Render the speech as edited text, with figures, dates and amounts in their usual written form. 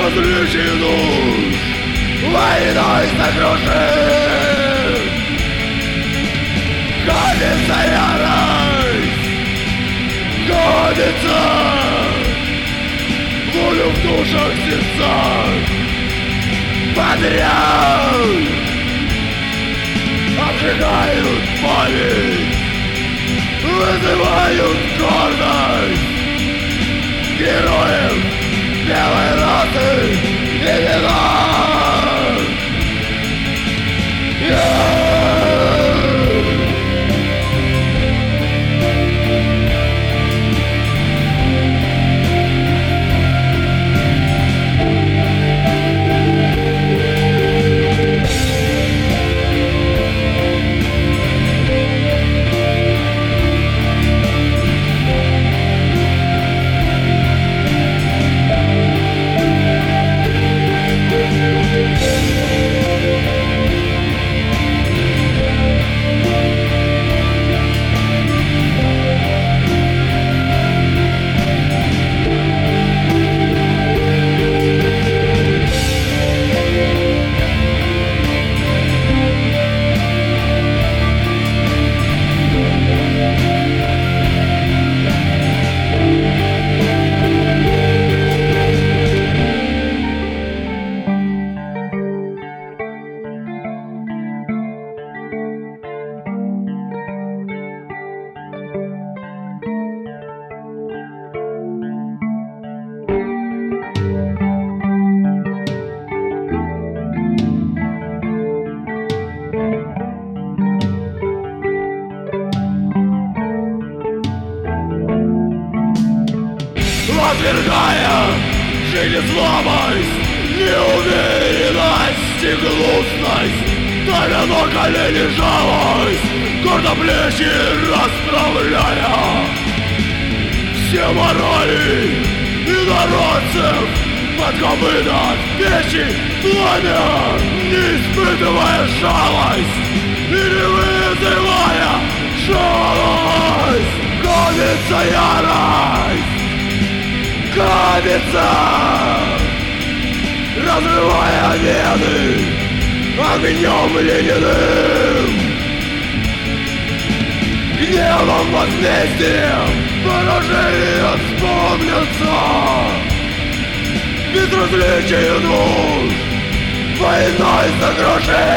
различий душ войной сокрушим. Гонится ярость, гонится волю в душах, сердцах подряд. Обжигают память, вызывают гордость героев белой расы имена. Отвергая жизнь, слабость, неуверенность и глупость, давя на колени жалость, гордо плечи расправляя, все морали и народцев под копыта печи пламя, не испытывая жалость и не вызывая жалость. Гонится ярость, гонится, разрывая вены огнем ледяным, гневом возмездием поражения вспомнятся, безразличие душ войной сокрушим.